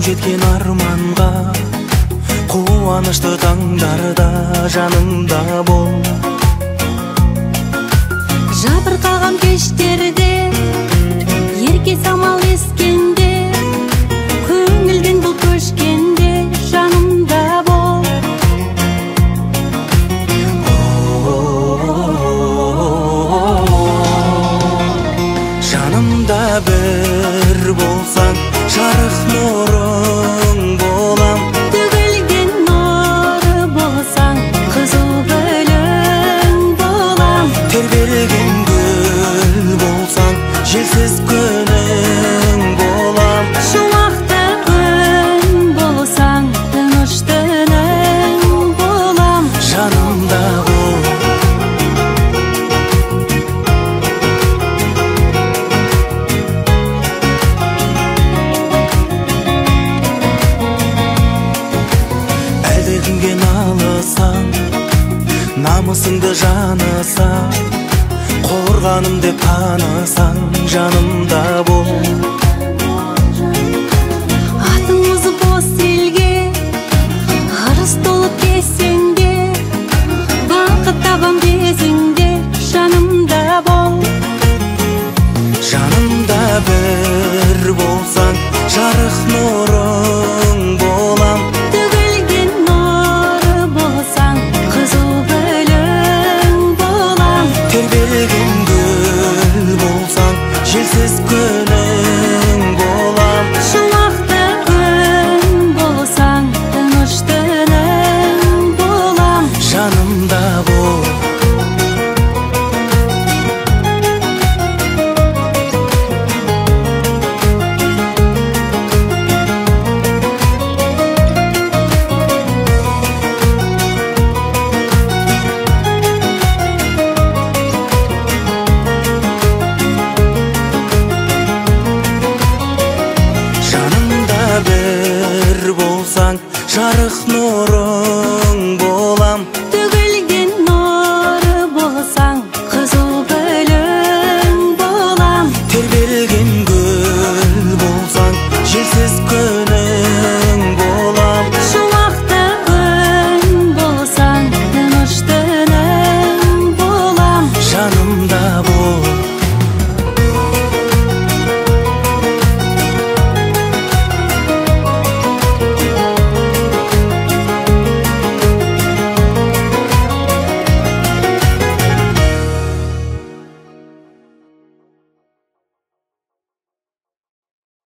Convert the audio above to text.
жеткен арманға, қуанышты таңдарда жанымда бол. Жабырқаған кештерде, ерке самал ескенде, көңілден бұл көшкенде жанымда бол. Жанымда бір болсаң, жарық нұрың болам. Төгілген нұры болсаң, қызыл гүлің болам. Тербелген гүл болсаң, желсіз күнің болам. Шуақты күн болсаң, тыныш түнің болам. Жанымда бол. Әлдекімге налысаң, намысыңды жанысаң, қорғаным деп танысаң, жанымда бол. Атыңызы бос елге, арыс толып кесеңде, бақыт табам десеңде, жанымда бол. Жанымда бір болсаң, жарық нұрың болам. Төгілген нұры болсаң, қызыл гүлің болам. Тербелген гүл болсаң, желсіз күнің болам. Шуақты күн болсаң, тыныш түнің болам. Жанымда бол. Жанымда бір болсаң, жарық нұрың